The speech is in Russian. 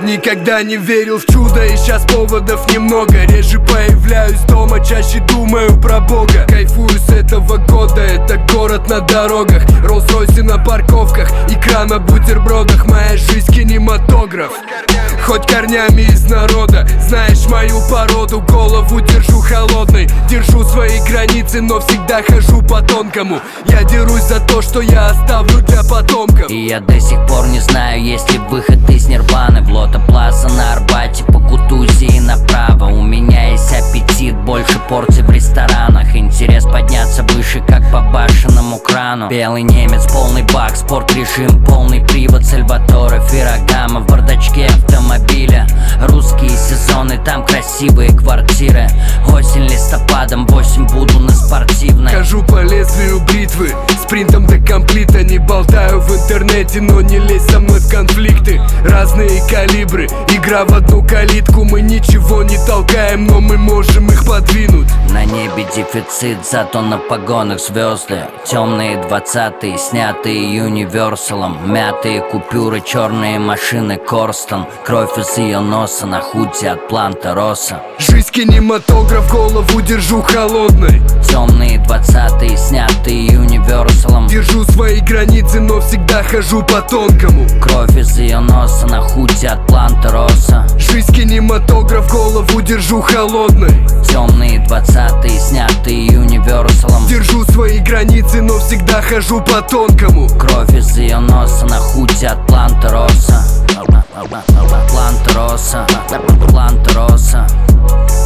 Никогда не верил в чудо, и сейчас поводов немного. Реже появляюсь дома, чаще думаю про Бога. Кайфую с этого года, это город на дорогах, Роллс-Ройсы на парковках, икра на бутербродах. Моя жизнь кинематограф, хоть корнями из народа. Знаешь мою породу, голову держу холодной. Держу свои границы, но всегда хожу по тонкому. Я дерусь за то, что я оставлю для потомков. И я до сих пор не знаю, есть ли выход из нирваны. В Лото Плаза на Арбате, по Кутузии направо. У меня есть аппетит, больше порций в ресторанах. Интерес подняться выше, как по башенному крану. Белый немец, полный бак, спорт-режим, полный привод. Сальваторе Феррагамо в бардачке автомобиля. Русские сезоны, там красивые квартиры. Осень листопадом, 8 буду на спортивной. Хожу по лезвию бритвы, спринтом до комплита. Не болтаю в интернете, но не лезь со мной в конфликты. Разные калибры, игра в одну калитку. Мы ничего не толкаем, но мы можем их подвинуть. На небе дефицит, зато на погонах звезды. Темные 20-е, снятые Юниверсалом. Мятые купюры, черные машины Корстон. Кровь из ее носа на худе от Планта Росса. Жизнь кинематограф, голову держу холодной. Темные 20-е, снятые Юниверсалом. Держу свои границы, но всегда хожу по тонкому. Кровь из ее носа на худе от Планта Росса. Жизнь кинематограф, голову держу холодной. Темные 20-е, снятые Юниверсалом. Держу свои границы, но всегда хожу по тонкому. Кровь из ее носа на худе от Планта Росса. Планта Росса, Планта Росса.